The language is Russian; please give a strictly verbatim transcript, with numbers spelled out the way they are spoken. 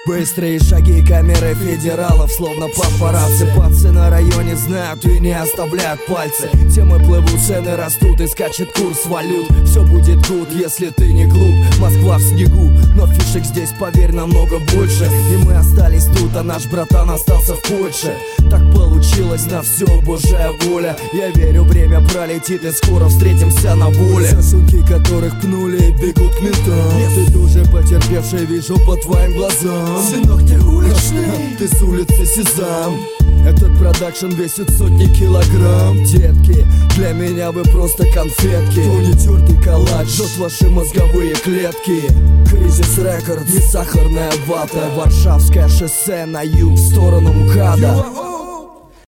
Быстрые шаги камеры федералов, словно папарацци. Пацы на районе знают и не оставляют пальцы. Темы плывут, цены растут и скачет курс валют. Все будет гуд, если ты не глуп. Москва в снегу, но фишек здесь, поверь, намного больше. И мы остались тут, а наш братан остался в Польше. Так получилось, на все божья воля. Я верю, время пролетит и скоро встретимся на воле. Сосунки, которых пнули, бегут к ментам. Ты тоже потерпевший, вижу по твоим глазам. Сынок, ты уличный, ты с улицы Сезам. Этот продакшн весит сотни килограмм. Детки, для меня вы просто конфетки. То не тертый калач жжет ваши мозговые клетки. Кризис рекорд, не сахарная вата. Варшавское шоссе на юг, в сторону МКАДа.